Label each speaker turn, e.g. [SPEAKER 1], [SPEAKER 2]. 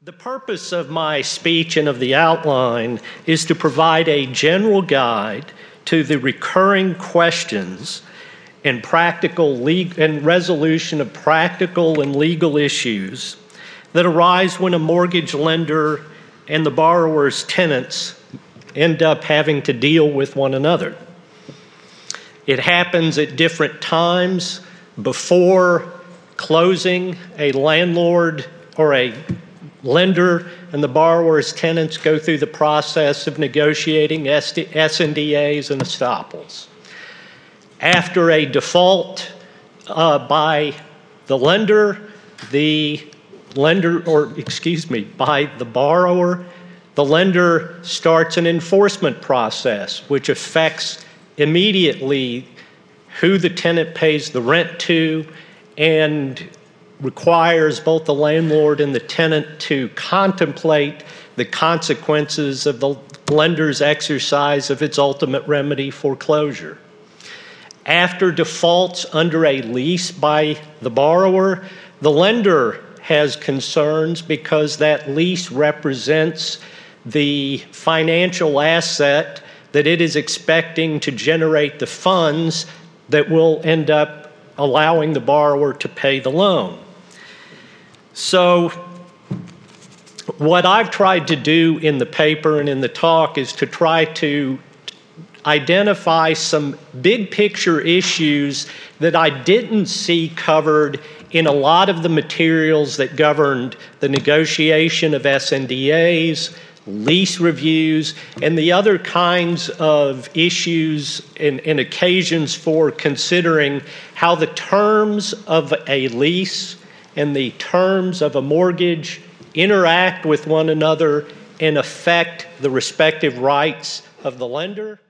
[SPEAKER 1] The purpose of my speech and of the outline is to provide a general guide to the recurring questions and resolution of practical and legal issues that arise when a mortgage lender and the borrower's tenants end up having to deal with one another. It happens at different times before closing. A landlord or a lender and the borrower's tenants go through the process of negotiating SNDAs and estoppels. After a default by the borrower, the lender starts an enforcement process which affects immediately who the tenant pays the rent to and requires both the landlord and the tenant to contemplate the consequences of the lender's exercise of its ultimate remedy, foreclosure. After defaults under a lease by the borrower, the lender has concerns because that lease represents the financial asset that it is expecting to generate the funds that will end up allowing the borrower to pay the loan. So what I've tried to do in the paper and in the talk is to try to identify some big picture issues that I didn't see covered in a lot of the materials that governed the negotiation of SNDAs, lease reviews, and the other kinds of issues and occasions for considering how the terms of a lease and the terms of a mortgage interact with one another and affect the respective rights of the lender